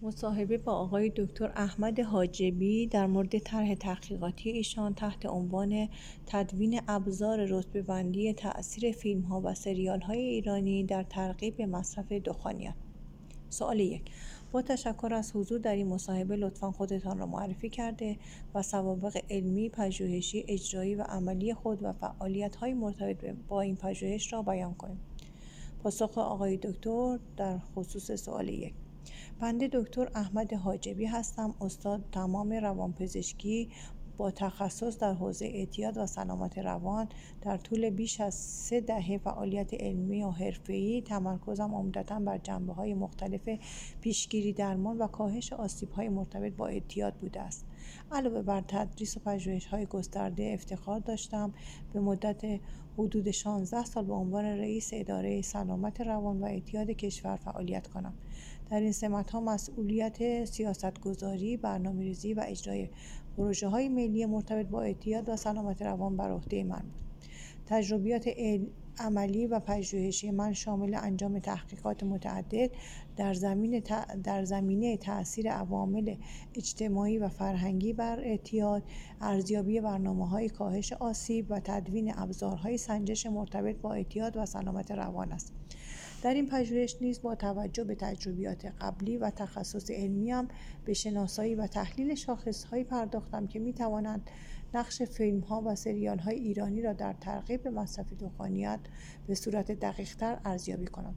مصاحبه با آقای دکتر احمد حاجبی در مورد طرح تحقیقاتی ایشان تحت عنوان تدوین ابزار رتبه‌بندی تأثیر فیلم‌ها و سریال‌های ایرانی در ترغیب به مصرف دخانیات. سوال 1. با تشکر از حضور در این مصاحبه لطفاً خودتان را معرفی کرده و سوابق علمی، پژوهشی، اجرایی و عملی خود و فعالیت‌های مرتبط با این پژوهش را بیان کنید. پاسخ آقای دکتر در خصوص سوال 1: بنده دکتر احمد حاجبی هستم، استاد تمام روانپزشکی با تخصص در حوزه اعتیاد و سلامت روان. در طول بیش از 3 دهه فعالیت علمی و حرفه‌ای تمرکزم عمدتاً بر جنبه‌های مختلف پیشگیری، درمان و کاهش آسیب‌های مرتبط با اعتیاد بوده است. علاوه بر تدریس و پژوهش‌های گسترده، افتخار داشتم به مدت حدود 16 سال به عنوان رئیس اداره سلامت روان و اعتیاد کشور فعالیت کنم. در این سمت‌ها مسئولیت سیاستگذاری، برنامه‌ریزی و اجرای پروژه‌های ملی مرتبط با اعتیاد و سلامت روان بر عهده من بود. تجربیات عملی و پژوهشی من شامل انجام تحقیقات متعدد در زمینه تأثیر عوامل اجتماعی و فرهنگی بر اعتیاد، ارزیابی برنامه‌های کاهش آسیب و تدوین ابزارهای سنجش مرتبط با اعتیاد و سلامت روان است. در این پژوهش نیز با توجه به تجربیات قبلی و تخصص علمیم به شناسایی و تحلیل شاخص‌هایی پرداختم که می‌توانند نقش فیلم‌ها و سریال‌های ایرانی را در ترغیب به مصرف دخانیات به صورت دقیق‌تر ارزیابی کنم.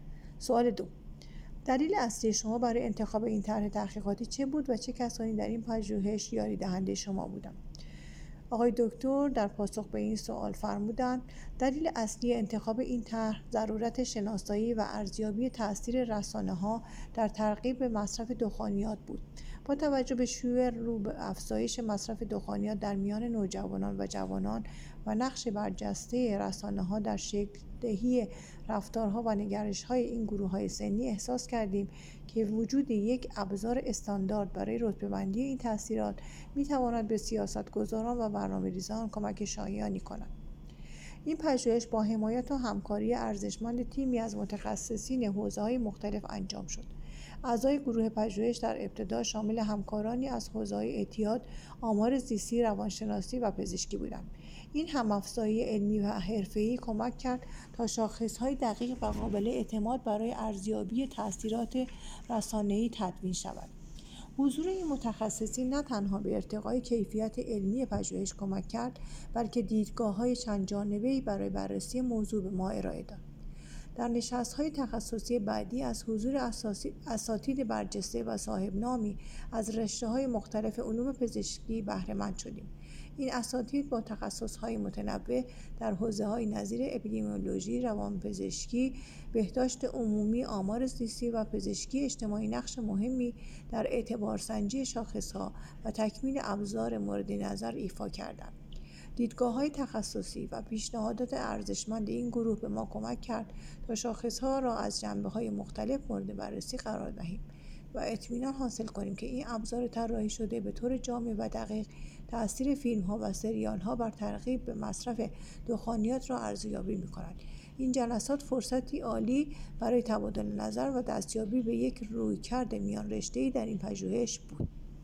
سوال 2: دلیل اصلی شما برای انتخاب این طرح تحقیقاتی چه بود و چه کسانی در این پژوهش یاری دهنده شما بودند؟ آقای دکتر در پاسخ به این سوال فرمودند دلیل اصلی انتخاب این طرح ضرورت شناسایی و ارزیابی تأثیر رسانه‌ها در ترغیب به مصرف دخانیات بود. با توجه به شیوع رو به افزایش مصرف دخانیات در میان نوجوانان و جوانان و نقش برجسته رسانه‌ها در شکل دهی رفتارها و نگرش‌های این گروه‌های سنی، احساس کردیم که وجود یک ابزار استاندارد برای رتبه‌بندی این تأثیرات می‌تواند به سیاستگزاران و برنامه‌ریزان کمک شایانی کند. این پژوهش با حمایت و همکاری ارزشمند تیمی از متخصصین حوزه‌های مختلف انجام شد. اعضای گروه پژوهش در ابتدا شامل همکارانی از حوزه‌های اعتیاد، آمار زیستی، روانشناسی و پزشکی بودند. این هم‌افزایی علمی و حرفه‌ای کمک کرد تا شاخص‌های دقیق و قابل اعتماد برای ارزیابی تأثیرات رسانه‌ای تدوین شود. حضور این متخصصین نه تنها به ارتقای کیفیت علمی پژوهش کمک کرد، بلکه دیدگاه‌های چندجانبه‌ای برای بررسی موضوع به ما ارائه داد. در نشست‌های تخصصی بعدی از حضور اساتید برجسته و صاحب نامی از رشته‌های مختلف علوم پزشکی بهره‌مند شدیم. این اساتید با تخصص‌های متنوع در حوزه‌های نظیر اپیدمیولوژی، روانپزشکی، بهداشت عمومی، آمار زیستی و پزشکی اجتماعی نقش مهمی در اعتبارسنجی شاخص‌ها و تکمیل ابزار مورد نظر ایفا کردند. دیدگاه‌های تخصصی و پیشنهادات ارزشمند این گروه به ما کمک کرد تا شاخص‌ها را از جنبه‌های مختلف مورد بررسی قرار دهیم و اطمینان حاصل کنیم که این ابزار طراحی شده به طور جامع و دقیق تأثیر فیلم‌ها و سریال‌ها بر ترغیب به مصرف دخانیات را ارزیابی می‌کنند. این جلسات فرصتی عالی برای تبادل نظر و دستیابی به یک رویکرد میان رشته‌ای در این پژوهش بود.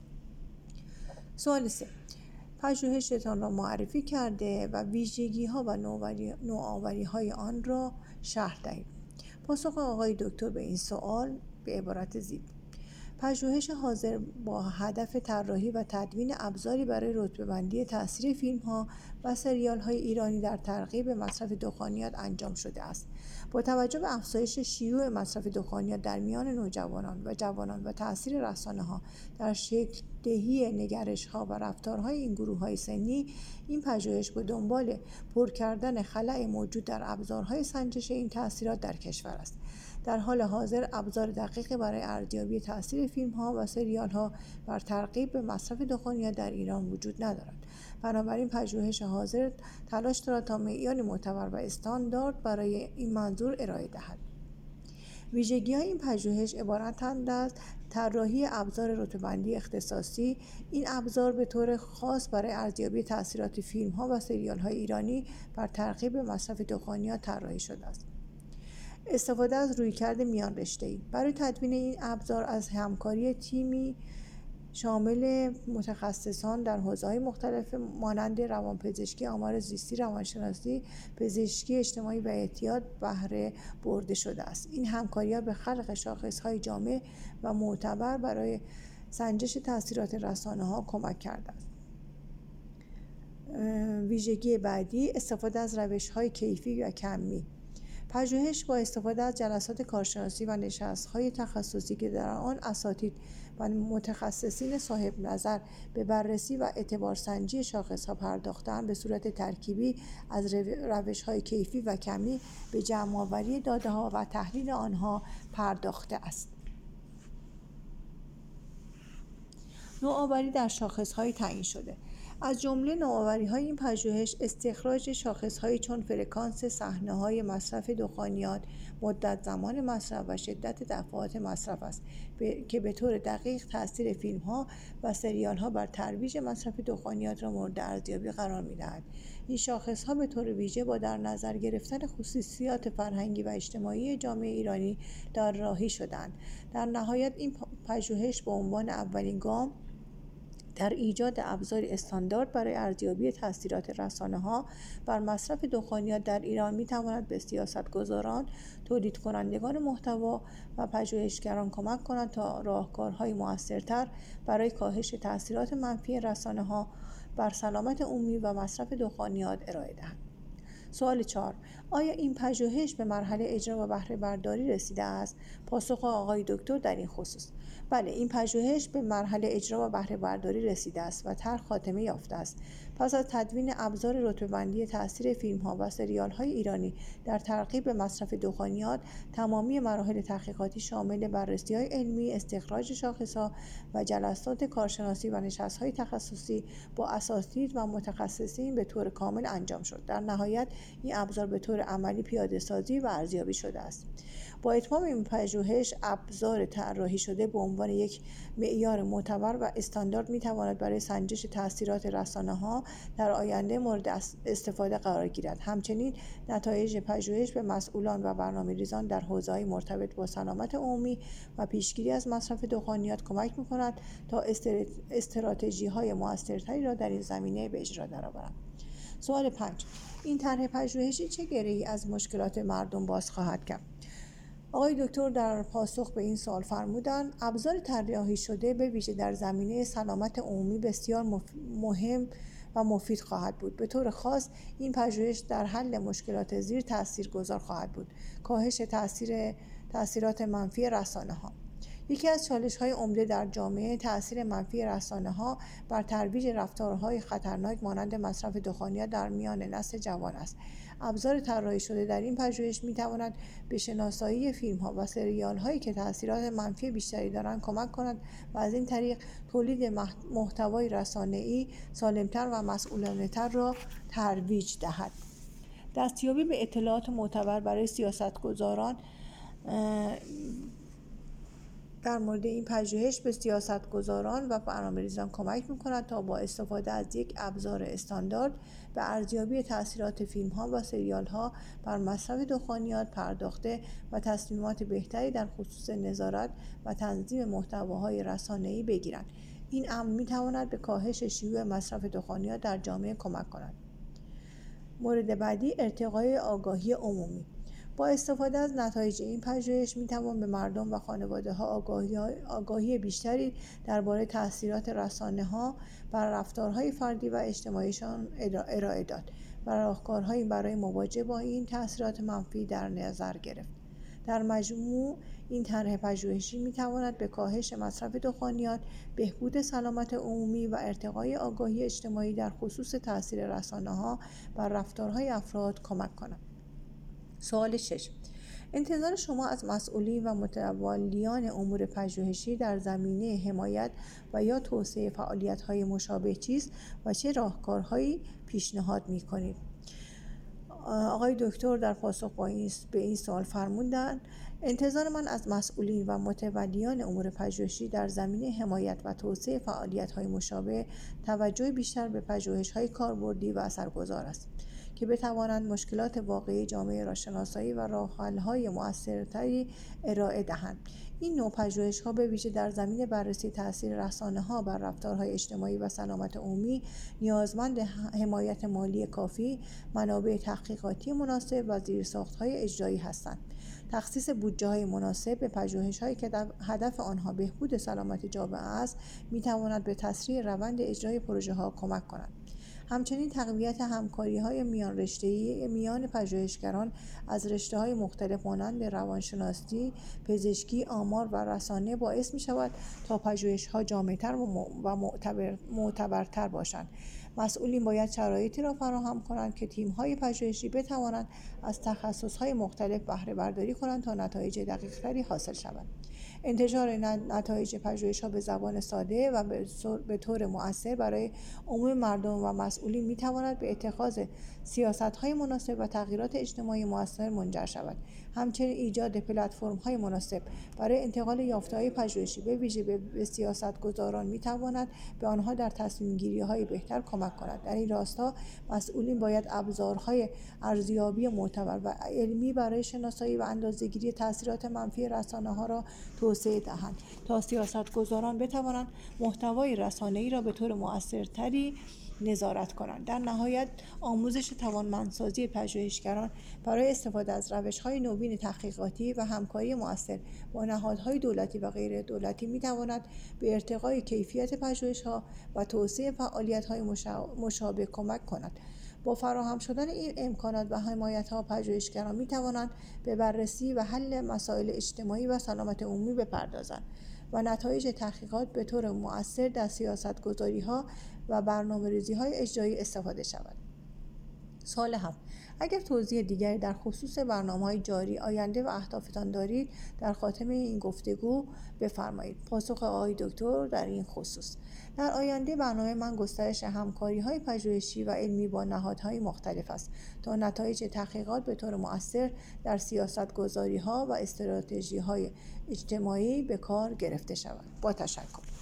سوال 3: پژوهشتان را معرفی کرده و ویژگی‌ها و نوآوری‌های آن را شرح دهید. پاسخ آقای دکتر به این سوال به عبارت زیر: پژوهش حاضر با هدف طراحی و تدوین ابزاری برای رتبه‌بندی تأثیر فیلم‌ها و سریال‌های ایرانی در ترغیب مصرف دخانیات انجام شده است. با توجه به افزایش شیوع مصرف دخانیات در میان نوجوانان و جوانان و تأثیر رسانه‌ها در شکل دهی نگرش‌ها و رفتارهای این گروه‌های سنی، این پژوهش به دنبال پر کردن خلأ موجود در ابزارهای سنجش این تأثیرات در کشور است. در حال حاضر ابزار دقیقی برای ارزیابی تأثیر فیلم‌ها و سریال‌ها بر ترغیب به مصرف دخانیات در ایران وجود ندارد. بنابراین پژوهش حاضر تلاش دارد تا معیاری معتبر و استاندارد برای این منظور ارائه دهد. ویژگی‌های این پژوهش عبارتند از طراحی ابزار رتبه‌بندی اختصاصی. این ابزار به طور خاص برای ارزیابی تأثیرات فیلم‌ها و سریال‌های ایرانی بر ترغیب به مصرف دخانیات طراحی شده است. استفاده از رویکرد میان رشته‌ای. برای تدوین این ابزار از همکاری تیمی شامل متخصصان در حوزه‌های مختلف مانند روانپزشکی، آمار زیستی، روانشناسی، پزشکی اجتماعی و اعتیاد بهره برده شده است. این همکاری‌ها به خلق شاخص‌های جامع و معتبر برای سنجش تاثیرات رسانه‌ها کمک کرده است. ویژگی بعدی، استفاده از روش‌های کیفی و کمی. پژوهش با استفاده از جلسات کارشناسی و نشست‌های تخصصی که در آن اساتید و متخصصین صاحب نظر به بررسی و اعتبارسنجی شاخص‌ها پرداختند، به صورت ترکیبی از روش‌های کیفی و کمی به جمع‌آوری داده‌ها و تحلیل آنها پرداخته است. نوآوری در شاخص‌های تعیین شده. از جمله نوآوری‌های این پژوهش استخراج شاخص‌هایی چون فرکانس صحنه‌های مصرف دخانیات، مدت زمان مصرف و شدت دفعات مصرف است که به طور دقیق تأثیر فیلم‌ها و سریال‌ها بر ترویج مصرف دخانیات را مورد ارزیابی قرار می‌دهد. این شاخص‌ها به طور ویژه با در نظر گرفتن خصوصیات فرهنگی و اجتماعی جامعه ایرانی طراحی شدند. در نهایت این پژوهش به عنوان اولین گام در ایجاد ابزاری استاندارد برای ارزیابی تاثیرات رسانه‌ها بر مصرف دخانیات در ایران می‌تواند به سیاستگزاران، تولید کنندگان محتوا و پژوهشگران کمک کند تا راهکارهای مؤثرتر برای کاهش تاثیرات منفی رسانه‌ها بر سلامت عمومی و مصرف دخانیات ارائه دهند. سوال 4. آیا این پژوهش به مرحله اجرا و بهره برداری رسیده است؟ پاسخ آقای دکتر در این خصوص: بله، این پژوهش به مرحله اجرا و بهره برداری رسیده است و طرح خاتمه یافته است. پس از تدوین ابزار رتبه‌بندی تاثیر فیلم‌ها و سریال‌های ایرانی در ترغیب مصرف دخانیات، تمامی مراحل تحقیقاتی شامل بررسی‌های علمی، استخراج شاخص‌ها و جلسات کارشناسی و نشست‌های تخصصی با اساتید و متخصصین به طور کامل انجام شد. در نهایت این ابزار به طور عملی پیاده‌سازی و ارزیابی شده است. با اتمام این پژوهش، ابزار طراحی شده به عنوان یک معیار معتبر و استاندارد می‌تواند برای سنجش تاثیرات رسانه‌ها در آینده مورد استفاده قرار گیرد. همچنین نتایج پژوهش به مسئولان و برنامه‌ریزان در حوزه‌های مرتبط با سلامت عمومی و پیشگیری از مصرف دخانیات کمک می‌کند تا استراتژی‌های مؤثرتری را در این زمینه به اجرا درآورند. سوال 5. این طرح پژوهشی چه گره‌ای از مشکلات مردم باز خواهد کرد؟ آقای دکتر در پاسخ به این سوال فرمودند: ابزار طراحی شده به ویژه در زمینه سلامت عمومی بسیار مهم و مفید خواهد بود. به طور خاص این پژوهش در حل مشکلات زیر تاثیرگذار خواهد بود: کاهش تاثیرات منفی رسانه‌ها. یکی از چالش‌های عمده در جامعه تأثیر منفی رسانه‌ها بر ترویج رفتارهای خطرناک مانند مصرف دخانیات در میان نسل جوان است. ابزار طراحی شده در این پژوهش می‌تواند به شناسایی فیلم‌ها و سریال‌هایی که تأثیرات منفی بیشتری دارند کمک کند و از این طریق تولید محتوای رسانه‌ای سالم‌تر و مسئولانه‌تر را ترویج دهد. دستیابی به اطلاعات معتبر برای سیاستگزاران در مورد این پژوهش به سیاستگزاران و برنامه‌ریزان کمک می‌کند تا با استفاده از یک ابزار استاندارد به ارزیابی تاثیرات فیلم‌ها و سریال‌ها بر مصرف دخانیات پرداخته و تصمیمات بهتری در خصوص نظارت و تنظیم محتواهای رسانه‌ای بگیرند. این امر می‌تواند به کاهش شیوع مصرف دخانیات در جامعه کمک کند. مورد بعدی، ارتقای آگاهی عمومی. با استفاده از نتایج این پژوهش می‌توان به مردم و خانواده‌ها آگاهی بیشتری درباره تاثیرات رسانه‌ها بر رفتارهای فردی و اجتماعیشان ارائه داد و راهکارهایی برای مواجهه با این تاثیرات منفی در نظر گرفت. در مجموع این طرح پژوهشی می‌تواند به کاهش مصرف دخانیات، بهبود سلامت عمومی و ارتقای آگاهی اجتماعی در خصوص تاثیر رسانه‌ها بر رفتارهای افراد کمک کند. سوال 6. انتظار شما از مسئولین و متولیان امور پژوهشی در زمینه حمایت و یا توسعه فعالیت‌های مشابه چیست و چه راهکارهایی پیشنهاد می‌کنید؟ آقای دکتر در پاسخ به این سوال فرمودند: انتظار من از مسئولین و متولیان امور پژوهشی در زمینه حمایت و توسعه فعالیت‌های مشابه توجه بیشتر به پژوهش‌های کاربردی و اثرگذار است که بتوانند مشکلات واقعی جامعه را شناسایی و راه‌حل‌های مؤثرتری ارائه دهند. این نوع پژوهش‌ها به ویژه در زمینه بررسی تاثیر رسانه‌ها بر رفتارهای اجتماعی و سلامت عمومی نیازمند حمایت مالی کافی، منابع تحقیقاتی مناسب و زیرساخت‌های اجرایی هستند. تخصیص بودجه‌های مناسب به پژوهش‌هایی که هدف آنها بهبود سلامت جامعه است، می‌تواند به تسریع روند اجرای پروژه‌ها کمک کند. همچنین تقویت همکاری‌های میان رشته‌ای میان پژوهشگران از رشته‌های مختلف مانند روانشناسی، پزشکی، آمار و رسانه باعث می‌شود تا پژوهش‌ها جامع‌تر و معتبرتر باشند. مسئولین باید شرایطی را فراهم کنند که تیم‌های پژوهشی بتوانند از تخصص‌های مختلف بهره برداری کنند تا نتایج دقیق‌تری حاصل شود. انتشار نتایج پژوهش‌ها به زبان ساده و به طور مؤثر برای عموم مردم و مسئولین می‌تواند به اتخاذ سیاست‌های مناسب و تغییرات اجتماعی مؤثر منجر شود. همچنین ایجاد پلتفرم‌های مناسب برای انتقال یافته‌های پژوهشی به ویژه به سیاست‌گذاران می‌تواند به آنها در تصمیم‌گیری‌های بهتر کمک کند. در این راستا مسئولین باید ابزارهای ارزیابی معتبر و علمی برای شناسایی و اندازه‌گیری تأثیرات منفی رسانه‌ها را توسعه دهند تا سیاستگزاران بتوانند محتوای رسانه‌ای را به طور مؤثرتری نظارت کنند. در نهایت، آموزش توانمندسازی پژوهشگران برای استفاده از روش‌های نوین تحقیقاتی و همکاری مؤثر با نهادهای دولتی و غیر دولتی می‌تواند به ارتقای کیفیت پژوهش‌ها و توسعه فعالیت‌های مشابه کمک کند. با فراهم شدن این امکانات و حمایت‌ها، پژوهشگران می‌توانند به بررسی و حل مسائل اجتماعی و سلامت عمومی بپردازند و نتایج تحقیقات به طور مؤثر در سیاست‌گذاری‌ها و برنامه‌ریزی‌های اجرایی استفاده شود. سوال 7. اگر توضیح دیگری در خصوص برنامه‌های جاری، آینده و اهدافتان دارید، در خاتمه این گفتگو بفرمایید. پاسخ آقای دکتر در این خصوص: در آینده برنامه من گسترش همکاری‌های پژوهشی و علمی با نهادهای مختلف است تا نتایج تحقیقات به طور مؤثر در سیاست‌گذاری‌ها و استراتژی‌های اجتماعی به کار گرفته شود. با تشکر.